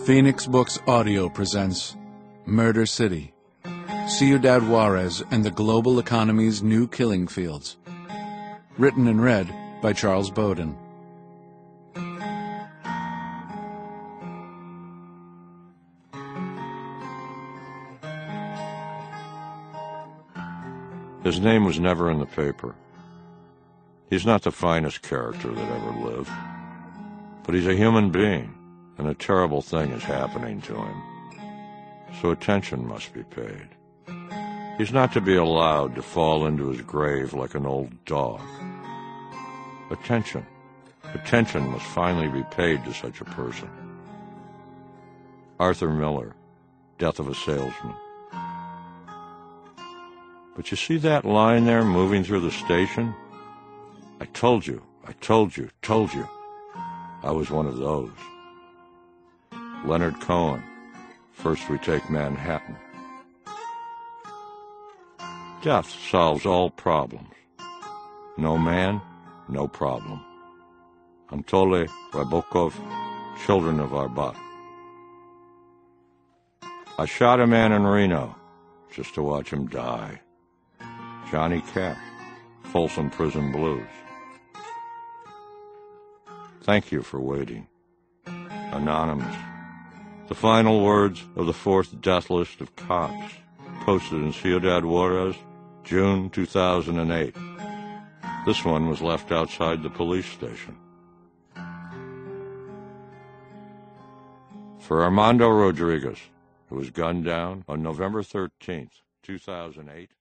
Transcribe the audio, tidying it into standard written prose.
Phoenix Books Audio presents Murder City, Ciudad Juarez and the Global Economy's New Killing Fields. Written and read by Charles Bowden. His name was never in the paper. He's not the finest character that ever lived, but he's a human being, and a terrible thing is happening to him. So attention must be paid. He's not to be allowed to fall into his grave like an old dog. Attention must finally be paid to such a person. Arthur Miller, Death of a Salesman. But you see that line there moving through the station? I told you. I was one of those. Leonard Cohen, First We Take Manhattan. Death solves all problems. No man, no problem. Anatoly Rybakov, Children of Arbat. I shot a man in Reno just to watch him die. Johnny Cash, Folsom Prison Blues. Thank you for waiting. Anonymous. The final words of the fourth death list of cops, posted in Ciudad Juarez, June 2008. This one was left outside the police station. For Armando Rodriguez, who was gunned down on November 13th, 2008,